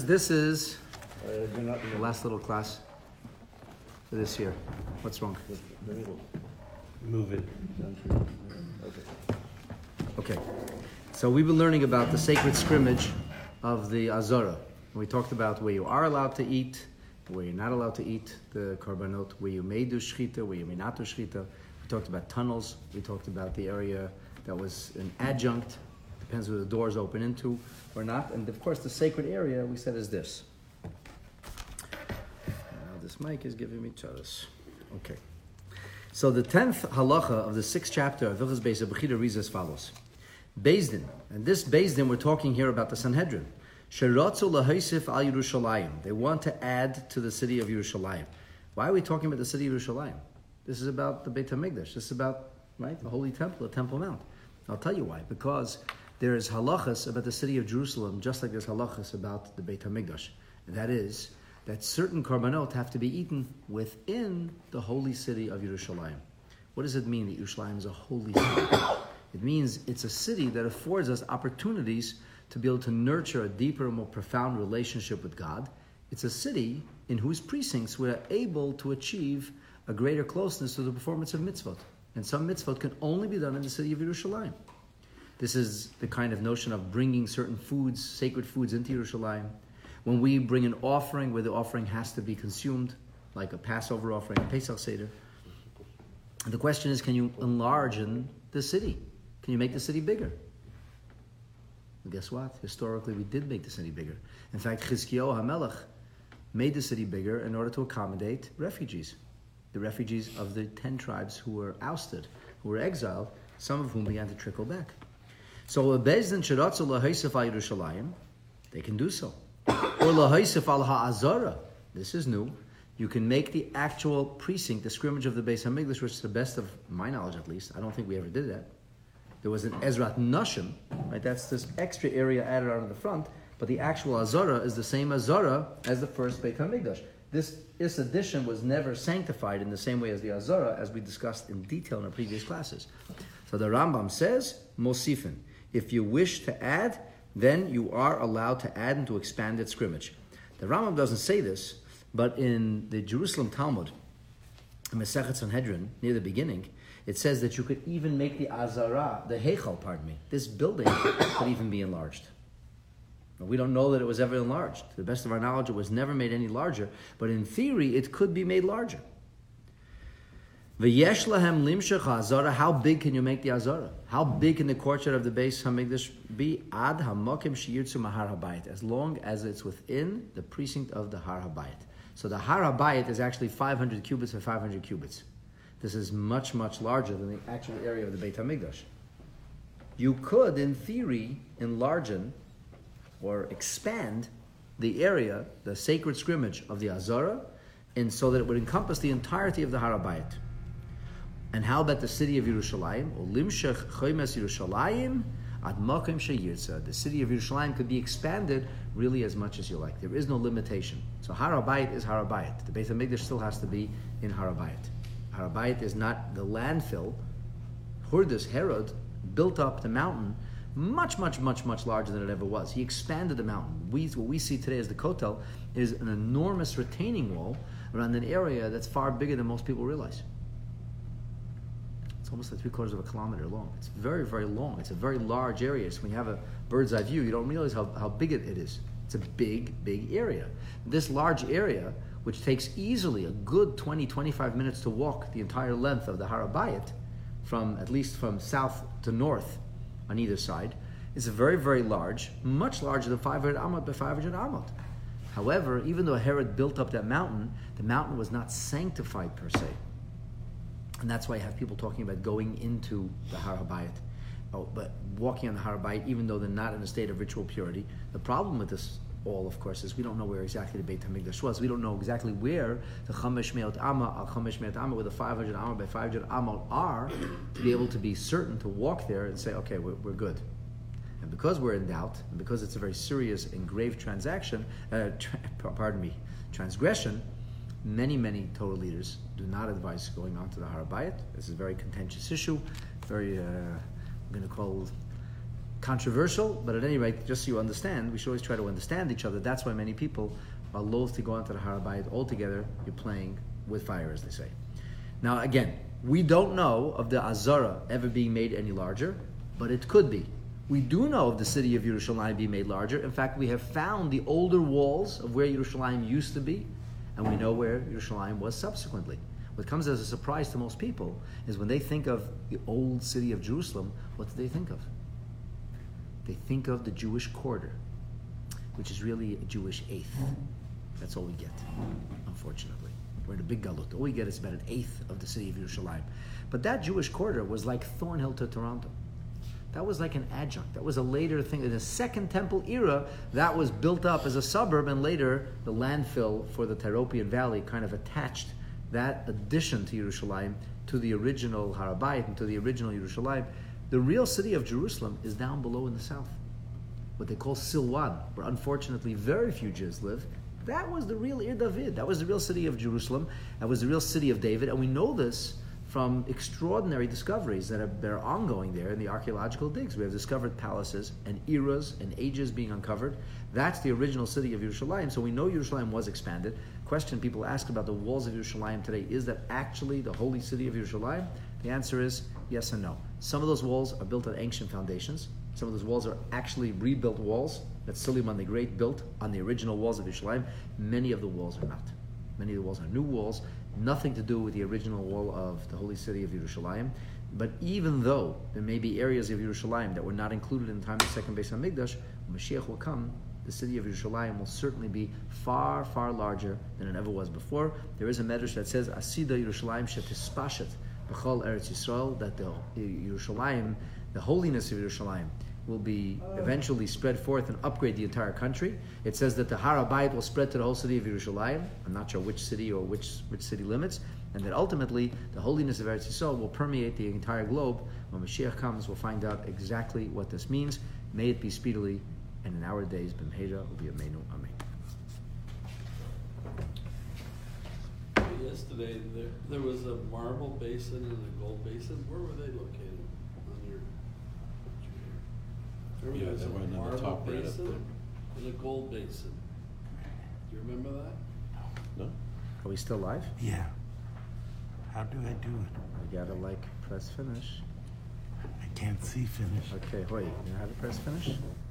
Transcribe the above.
This is the last little class for this year. What's wrong? Move it. Okay. So we've been learning about the sacred scrimmage of the Azara. We talked about where you are allowed to eat, where you're not allowed to eat the korbanot, where you may do shchita, where you may not do shchita. We talked about tunnels. We talked about the area that was an adjunct. Depends where the doors open into or not. And of course, the sacred area we said is this. Now this mic is giving me charas. Okay. So the 10th halacha of the 6th chapter of Hilchos Beis HaBechira reads as follows. Beis Din, and this Beis Din we're talking here about the Sanhedrin. Sheratzu lahaisif al Yerushalayim. They want to add to the city of Yerushalayim. Why are we talking about the city of Yerushalayim? This is about the Beit HaMikdash. This is about, right, the Holy Temple, the Temple Mount. I'll tell you why. Because there is halachas about the city of Jerusalem, just like there's halachas about the Beit HaMikdash. And that is that certain korbanot have to be eaten within the holy city of Yerushalayim. What does it mean that Yerushalayim is a holy city? It means it's a city that affords us opportunities to be able to nurture a deeper, more profound relationship with God. It's a city in whose precincts we're able to achieve a greater closeness to the performance of mitzvot. And some mitzvot can only be done in the city of Yerushalayim. This is the kind of notion of bringing certain foods, sacred foods, into Yerushalayim. When we bring an offering where the offering has to be consumed, like a Passover offering, a Pesach Seder, the question is, can you enlarge the city? Can you make the city bigger? Well, guess what? Historically, we did make the city bigger. In fact, Chizkiyahu HaMelech made the city bigger in order to accommodate refugees. The refugees of the 10 tribes who were ousted, who were exiled, some of whom began to trickle back. So, Beis Din sheratzu lahaisif al Yerushalayim, they can do so. Or lahaisif al ha'azara, this is new. You can make the actual precinct, the scrimmage of the Beis HaMikdash, which is the best of my knowledge at least. I don't think we ever did that. There was an Ezrat Nashim, right? That's this extra area added on the front, but the actual Azara is the same Azara as the first Beit HaMikdash. This addition was never sanctified in the same way as the Azara, as we discussed in detail in our previous classes. So the Rambam says, Mosifin, if you wish to add, then you are allowed to add and to expand its scrimmage. The Rambam doesn't say this, but in the Jerusalem Talmud, in Masechet Sanhedrin, near the beginning, it says that you could even make the Azara, the Heichal, this building could even be enlarged. We don't know that it was ever enlarged. To the best of our knowledge, it was never made any larger, but in theory, it could be made larger. V'yesh lahem limshach Azara, how big can you make the Azara? How big can the courtyard of the Beis HaMikdash be? Ad hamakim sheyirtzu mahar habayit, as long as it's within the precinct of the Har Habayit. So the Har Habayit is actually 500 cubits by 500 cubits. This is much, much larger than the actual area of the Beit HaMikdash. You could, in theory, enlarge or expand the area, the sacred scrimmage of the Azara, and so that it would encompass the entirety of the Har Habayit. And how about the city of Yerushalayim? Limshach chomes Yerushalayim ad makom sheyirtza. The city of Yerushalayim could be expanded really as much as you like. There is no limitation. So Har Habayit is Har Habayit. The Beit HaMikdash still has to be in Har Habayit. Har Habayit is not the landfill. Hordus, Herod, built up the mountain much, much, much, much larger than it ever was. He expanded the mountain. What we see today as the Kotel is an enormous retaining wall around an area that's far bigger than most people realize. It's almost like 3/4 of a kilometer long. It's very, very long. It's a very large area. So when you have a bird's eye view, you don't realize how big it is. It's a big, big area. This large area, which takes easily a good 20, 25 minutes to walk the entire length of the Har Habayit, at least from south to north on either side, is very, very large, much larger than 500 amot by 500 amot. However, even though Herod built up that mountain, the mountain was not sanctified per se. And that's why I have people talking about going into the Har Habayit, but walking on the Har Habayit, even though they're not in a state of ritual purity. The problem with this all, of course, is we don't know where exactly the Beit HaMikdash was. We don't know exactly where the Chamesh Me'ot Amma, where the 500 Amma by 500 Amma are, to be able to be certain to walk there and say, okay, we're good. And because we're in doubt, and because it's a very serious and grave transgression, many, many Torah leaders do not advise going on to the Har Habayit. This is a very contentious issue, very, I'm going to call controversial, but at any rate, just so you understand, we should always try to understand each other. That's why many people are loath to go onto the Har HaBayit altogether. You're playing with fire, as they say. Now, again, we don't know of the Azara ever being made any larger, but it could be. We do know of the city of Yerushalayim being made larger. In fact, we have found the older walls of where Yerushalayim used to be, and we know where Yerushalayim was subsequently. What comes as a surprise to most people is when they think of the old city of Jerusalem, what do they think of? They think of the Jewish quarter, which is really a Jewish eighth. That's all we get, unfortunately. We're in a big galut. All we get is about an eighth of the city of Yerushalayim. But that Jewish quarter was like Thornhill to Toronto. That was like an adjunct. That was a later thing. In the Second Temple era, that was built up as a suburb, and later the landfill for the Tyropian Valley kind of attached that addition to Yerushalayim to the original Har HaBayit and to the original Yerushalayim. The real city of Jerusalem is down below in the south, what they call Silwan, where unfortunately very few Jews live. That was the real Ir David. That was the real city of Jerusalem. That was the real city of David. And we know this from extraordinary discoveries that are ongoing there in the archaeological digs. We have discovered palaces and eras and ages being uncovered. That's the original city of Yerushalayim. So we know Yerushalayim was expanded. Question people ask about the walls of Yerushalayim today, is that actually the holy city of Yerushalayim? The answer is yes and no. Some of those walls are built on ancient foundations. Some of those walls are actually rebuilt walls that Suleiman the Great built on the original walls of Yerushalayim. Many of the walls are not. Many of the walls are new walls, nothing to do with the original wall of the holy city of Yerushalayim. But even though there may be areas of Yerushalayim that were not included in the time of the second Beis HaMikdash, when Mashiach will come, the city of Yerushalayim will certainly be far, far larger than it ever was before. There is a medrash that says, Asida Yerushalayim shetispashet b'chol Eretz Yisrael, that the Yerushalayim, the holiness of Yerushalayim, will be eventually spread forth and upgrade the entire country. It says that the Har HaBayit will spread to the whole city of Yerushalayim. I'm not sure which city or which city limits. And that ultimately, the holiness of Eretz Yisrael will permeate the entire globe. When Mashiach comes, we'll find out exactly what this means. May it be speedily, and in our days, B'mheira will be Ameinu. Amen. Yesterday, there was a marble basin and a gold basin. Where were they located on your? Yeah, they were in the marble top right up basin there. and a gold basin. Do you remember that? No? Are we still live? Yeah. How do I do it? You gotta press finish. I can't see finish. Okay, wait, you know how to press finish?